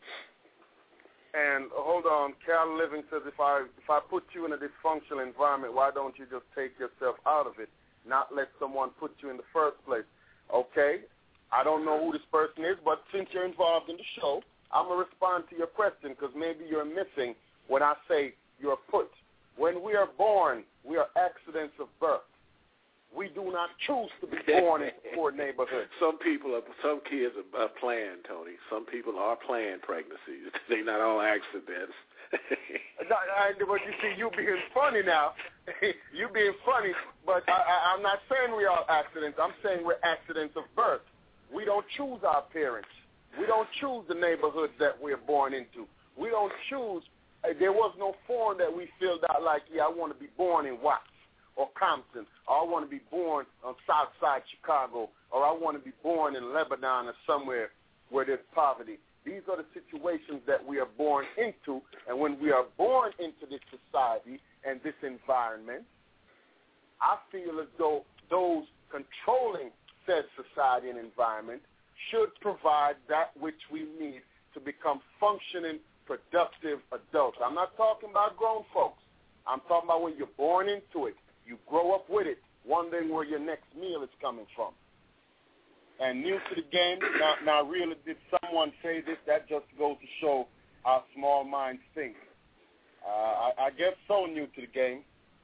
And hold on, Cal Living says, if I if I put you in a dysfunctional environment, why don't you just take yourself out of it, not let someone put you in the first place? Okay, I don't know who this person is, but since you're involved in the show, I'm going to respond to your question because maybe you're missing when I say you're put. When we are born, we are accidents of birth. We do not choose to be born in poor neighborhoods. Some people, are, some kids are, are planned, Tony. Some people are planned pregnancies. They're not all accidents. I, I, but you see, you being funny now. You being funny, but I, I, I'm not saying we are accidents. I'm saying we're accidents of birth. We don't choose our parents. We don't choose the neighborhoods that we're born into. We don't choose. Uh, there was no form that we filled out like, yeah, I want to be born in Watts or Compton, or I want to be born on South Side Chicago, or I want to be born in Lebanon or somewhere where there's poverty. These are the situations that we are born into, and when we are born into this society and this environment, I feel as though those controlling said society and environment should provide that which we need to become functioning, productive adults. I'm not talking about grown folks. I'm talking about when you're born into it. You grow up with it, wondering where your next meal is coming from. And new to the game, now, now really, did someone say this? That just goes to show how small minds think. Uh, I, I guess so new to the game.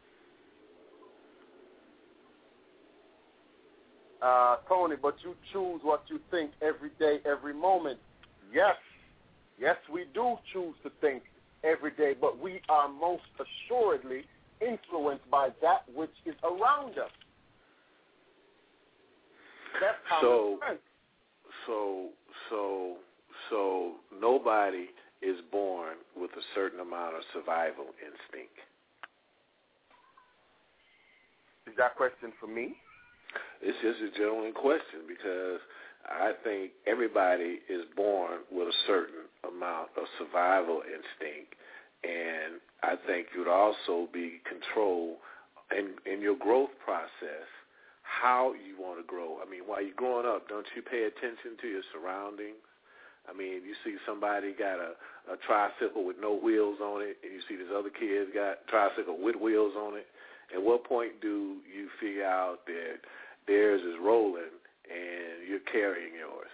Uh, Tony, but you choose what you think every day, every moment. Yes, yes, we do choose to think every day, but we are most assuredly influenced by that which is around us. That's how so, it's so, so, so nobody is born with a certain amount of survival instinct. Is that question for me? It's just a genuine question because I think everybody is born with a certain amount of survival instinct, and I think you'd also be controlled in, in your growth process, how you want to grow. I mean, while you're growing up, don't you pay attention to your surroundings? I mean, you see somebody got a, a tricycle with no wheels on it, and you see this other kid got a tricycle with wheels on it. At what point do you figure out that theirs is rolling and you're carrying yours?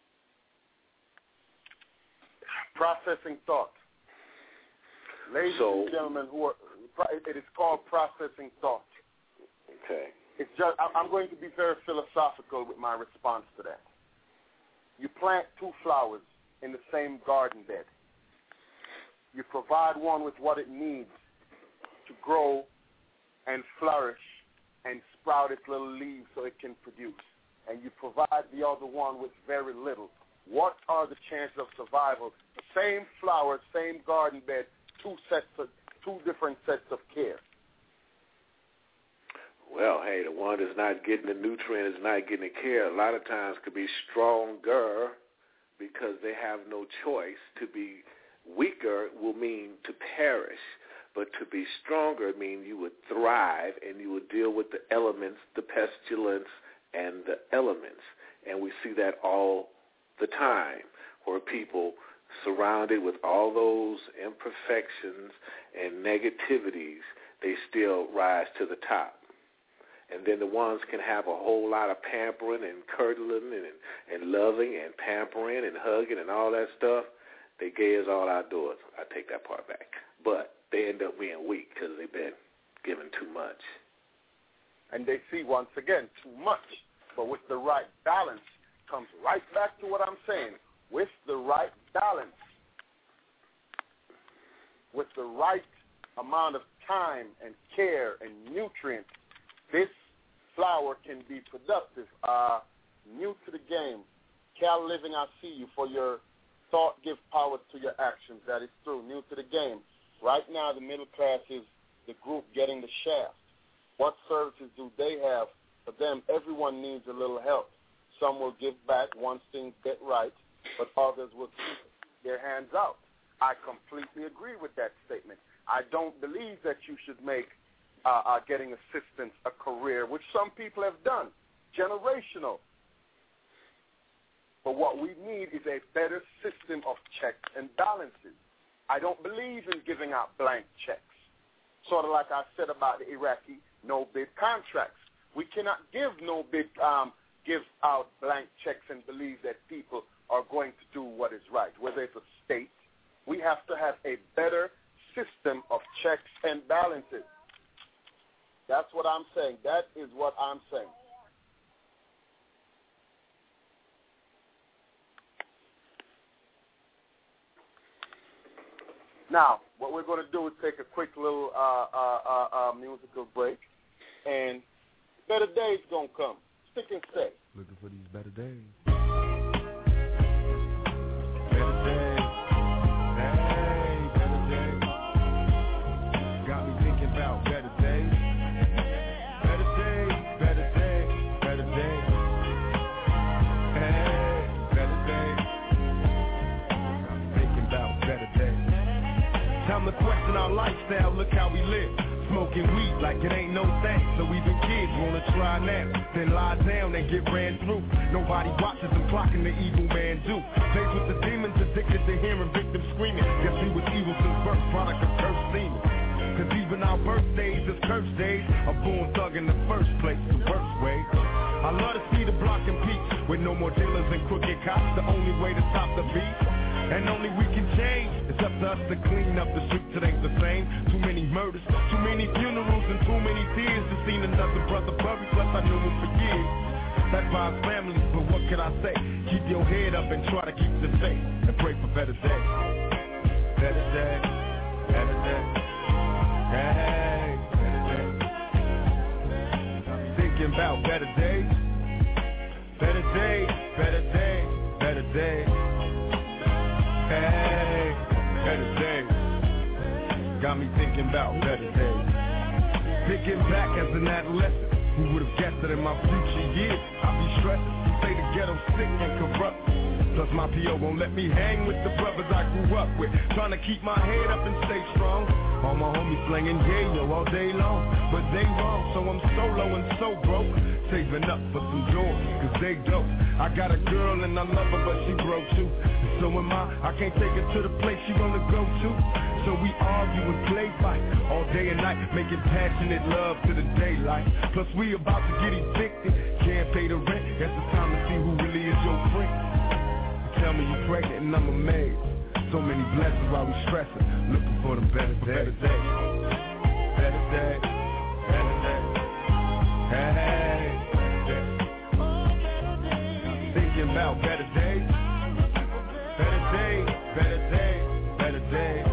Processing thought. Ladies so, and gentlemen, who are, it is called processing thought. Okay. It's just, I'm going to be very philosophical with my response to that. You plant two flowers in the same garden bed. You provide one with what it needs to grow and flourish and sprout its little leaves so it can produce. And you provide the other one with very little. What are the chances of survival? Same flower, same garden bed, two sets of, two different sets of care. Well, hey, the one that's not getting the nutrient is not getting the care. A lot of times could be stronger because they have no choice. To be weaker will mean to perish, but to be stronger means you would thrive and you would deal with the elements, the pestilence, and the elements. And we see that all the time where people surrounded with all those imperfections and negativities, they still rise to the top. And then the ones can have a whole lot of pampering and curdling and, and loving and pampering and hugging and all that stuff. They gay as all outdoors. I take that part back. But they end up being weak because they've been given too much. And they see, once again, too much. But with the right balance, comes right back to what I'm saying. With the right balance, with the right amount of time and care and nutrients, this flower can be productive. Uh, new to the game, Cal Living, I see you. For your thought, give power to your actions. That is true. New to the game. Right now, the middle class is the group getting the shaft. What services do they have? For them, everyone needs a little help. Some will give back once things get right, but others will keep their hands out. I completely agree with that statement. I don't believe that you should make uh, uh, getting assistance a career, which some people have done, generational. But what we need is a better system of checks and balances. I don't believe in giving out blank checks, sort of like I said about the Iraqi no-bid contracts. We cannot give no bid, um, give out blank checks and believe that people are going to do what is right, whether it's a state. We have to have a better system of checks and balances. That's what I'm saying. That is what I'm saying. Now, what we're going to do is take a quick little uh, uh, uh, uh, musical break, and better days going to come. Stick and stay. Looking for these better days. Better days. Hey, better days. Got me thinking about better days. Better days, better days, better days. Hey, better days. Got me thinking about better days. Time to question our lifestyle, look how we live. Smoking weed like it ain't no thing. So even kids wanna try now, then lie down and get ran through. Nobody watches them clocking the evil man do. Faced with the demons addicted to hearing victims screaming. Guess he was evil since birth, product of cursed demons. Cause even our birthdays is curse days. A born thug in the first place, the worst way. I love to see the block and peak with no more dealers and crooked cops. The only way to stop the beat, and only we can change. It's up to us to clean up the streets, it ain't the same. Too many murders, too many funerals, and too many tears. Just seen another brother buried, plus I knew him for years. That buys families, but what can I say? Keep your head up and try to keep the faith, and pray for better days. Better days. day. Hey, better day. Thinking about better days. Better days, better days, better days. Hey, better days. Got me thinking about better days. Thinking back as an adolescent, who would have guessed that in my future years I'd be stressing. Say the ghetto sick and corrupt. Plus my P O won't let me hang with the brothers I grew up with. Trying to keep my head up and stay strong. All my homies slanging yayo all day long, but they wrong, so I'm solo and so broke. Saving up for some doors, cause they dope. I got a girl and I love her, but she broke too. And so am I, I can't take her to the place she wanna go to. So we argue and play fight all day and night, making passionate love to the daylight. Plus we about to get evicted, can't pay the rent. Guess it's time to see who really is your friend. Tell me you pregnant and I'm amazed. So many blessings while we stressing, looking for the better day. Better day, better day, better day. Hey, thinking about better days, better days, better days, better days.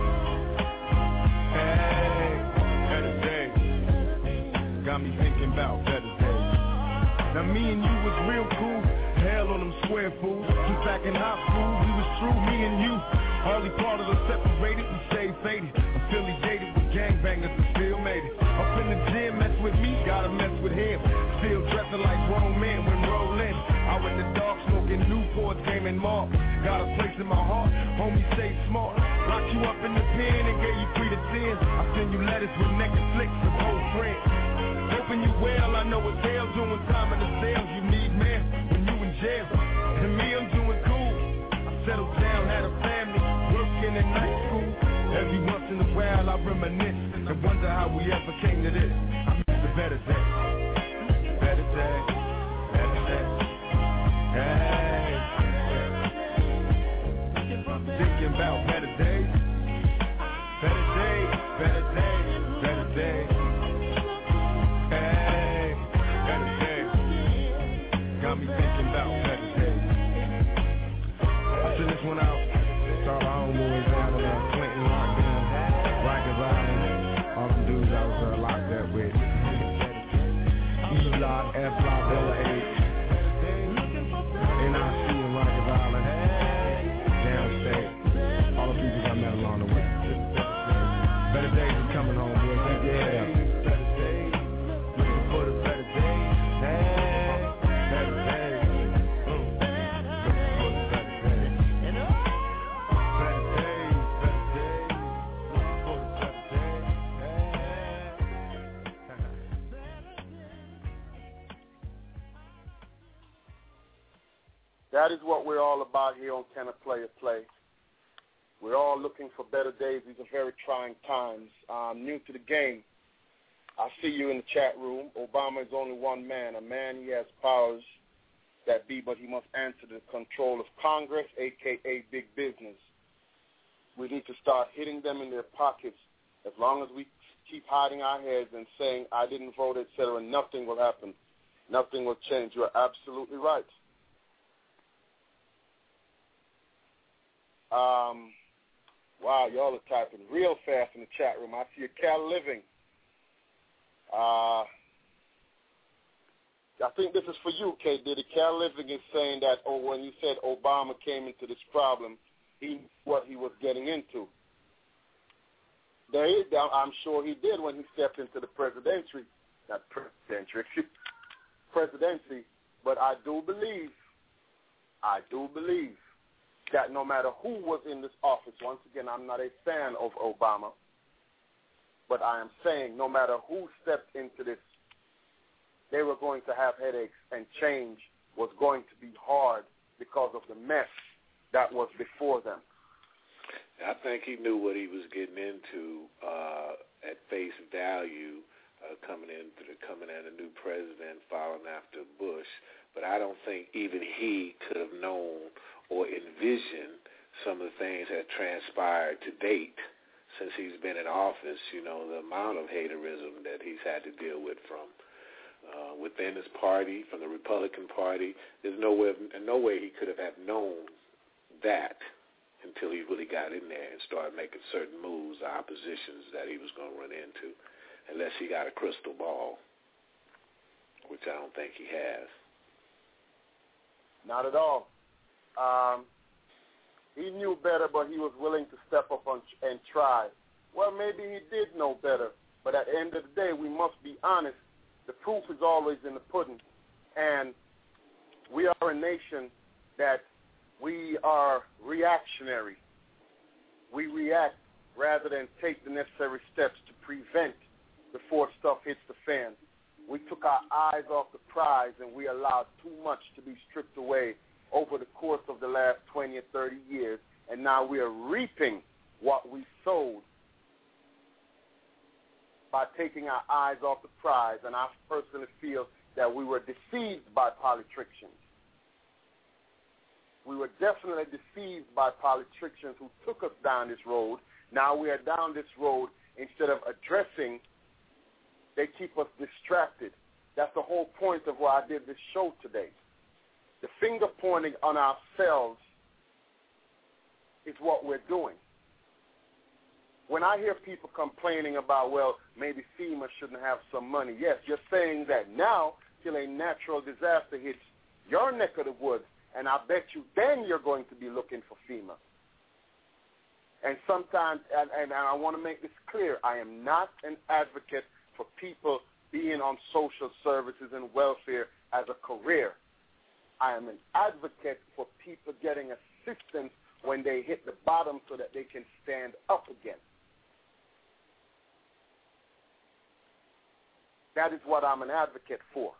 Hey, better days. Got me thinking about better days. Now me and you was real cool. Hell on them square fools. Just back in high school, we was true, me and you. Only part of us separated, we stayed faded. Affiliated with gangbangers and still made it. Up in the gym, mess with me, gotta mess with him. Still dressing like grown men when rolling. Out in the dark, smoking Newports, gaming marks. Got a place in my heart, homie, stay smart. Locked you up in the pen and gave you three to ten. I send you letters with naked flicks of old friends. Hoping you well, I know it's hell doing time in the cells. You need man when you in jail. And me, I'm doing cool. I settled down, had a family, working in night school. Every once in a while I reminisce and wonder how we ever came to this. I miss the better day. Better day. Better day. Hey. Thinking about better days. Better days. Better days. Better days. Hey. Better days. Got me thinking about better days. I send this one out. Start our homeboys down in uh, Clinton, locked down, Rikers Island. All them dudes I was uh, locked up with. E-Lock, F-Lock, L A. N I C in Rikers Island. Downstate. All the people I met along the way. Better days are coming home, boy. Keep your head up. Better days. Looking for the better days. Hey, better days. Mm. Looking for the better days. Better days, better days. Looking for the better days. That is what we're all about here on Can I Play a Play. We're all looking for better days. These are very trying times. I'm new to the game. I see you in the chat room. Obama is only one man. A man, he has powers that be, but he must answer to the control of Congress, a k a big business. We need to start hitting them in their pockets. As long as we keep hiding our heads and saying, I didn't vote, et cetera, nothing will happen. Nothing will change. You're absolutely right. Um, wow, y'all are typing real fast in the chat room. I see a Cal Living. Uh, I think this is for you, K. Diddy. Cal Living is saying that, oh, when you said Obama came into this problem, he knew what he was getting into. There is, I'm sure he did when he stepped into the presidency, not presidency, presidency. But I do believe, I do believe that no matter who was in this office, once again, I'm not a fan of Obama, but I am saying no matter who stepped into this, they were going to have headaches, and change was going to be hard because of the mess that was before them. I think he knew what he was getting into uh, at face value, uh, coming into the coming in a new president, following after Bush. But I don't think even he could have known or envisioned some of the things that transpired to date since he's been in office. You know, the amount of haterism that he's had to deal with from uh, within his party, from the Republican Party. There's no way, no way he could have known that until he really got in there and started making certain moves, or oppositions that he was going to run into, unless he got a crystal ball, which I don't think he has. Not at all. Um, he knew better, but he was willing to step up on, and try. Well, maybe he did know better, but at the end of the day, we must be honest. The proof is always in the pudding, and we are a nation that we are reactionary. We react rather than take the necessary steps to prevent before stuff hits the fan. We took our eyes off the prize, and we allowed too much to be stripped away over the course of the last twenty or thirty years, and now we are reaping what we sowed by taking our eyes off the prize. And I personally feel that we were deceived by politicians. We were definitely deceived by politicians who took us down this road. Now we are down this road. Instead of addressing, they keep us distracted. That's the whole point of why I did this show today. The finger pointing on ourselves is what we're doing. When I hear people complaining about, well, maybe FEMA shouldn't have some money, yes, you're saying that now till a natural disaster hits your neck of the woods, and I bet you then you're going to be looking for FEMA. And sometimes, and, and I want to make this clear, I am not an advocate for people being on social services and welfare as a career. I am an advocate for people getting assistance when they hit the bottom so that they can stand up again. That is what I'm an advocate for.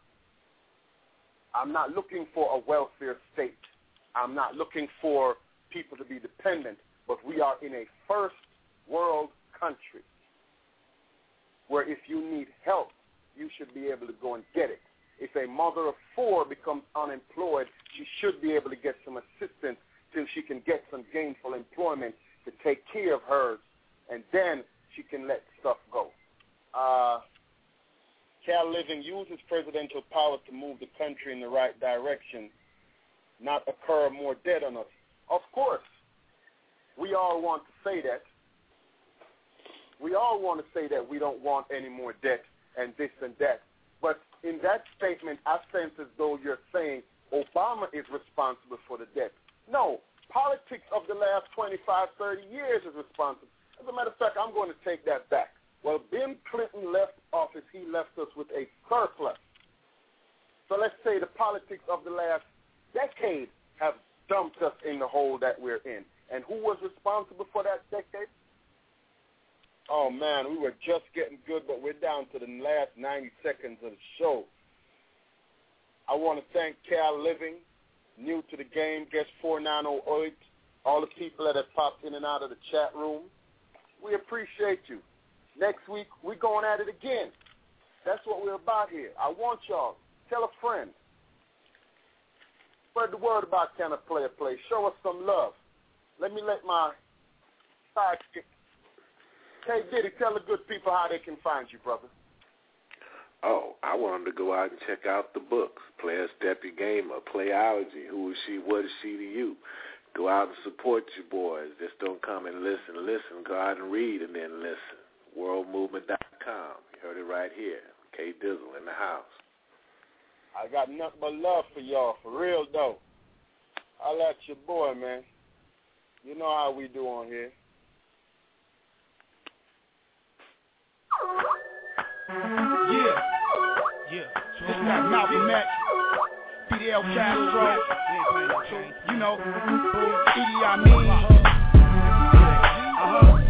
I'm not looking for a welfare state. I'm not looking for people to be dependent, but we are in a first world country where if you need help, you should be able to go and get it. If a mother of four becomes unemployed, she should be able to get some assistance till she can get some gainful employment to take care of hers, and then she can let stuff go. Uh, Cal Living uses presidential power to move the country in the right direction, not incur more debt on us. Of course, we all want to say that. We all want to say that we don't want any more debt and this and that. But in that statement, I sense as though you're saying Obama is responsible for the debt. No, politics of the last twenty-five, thirty years is responsible. As a matter of fact, I'm going to take that back. Well, Bill Clinton left office, he left us with a surplus. So let's say the politics of the last decade have dumped us in the hole that we're in. And who was responsible for that decade? Oh, man, we were just getting good, but we're down to the last ninety seconds of the show. I want to thank Cal Living, new to the game, guest four nine oh eight, all the people that have popped in and out of the chat room. We appreciate you. Next week, we're going at it again. That's what we're about here. I want y'all. Tell a friend. Spread the word about Can I Play a Play. Show us some love. Let me let my sidekick. Hey, Diddy, tell the good people how they can find you, brother. Oh, I want them to go out and check out the books. Player, Steppy Gamer, Playology, Who Is She, What Is She to You? Go out and support your boys. Just don't come and listen. Listen. Go out and read and then listen. world movement dot com. You heard it right here. K Dizzle in the house. I got nothing but love for y'all, for real, though. I like your boy, man. You know how we do on here. Yeah. Yeah. This got Malcolm X, Fidel Castro, you know, Idi Amin. Uh-huh.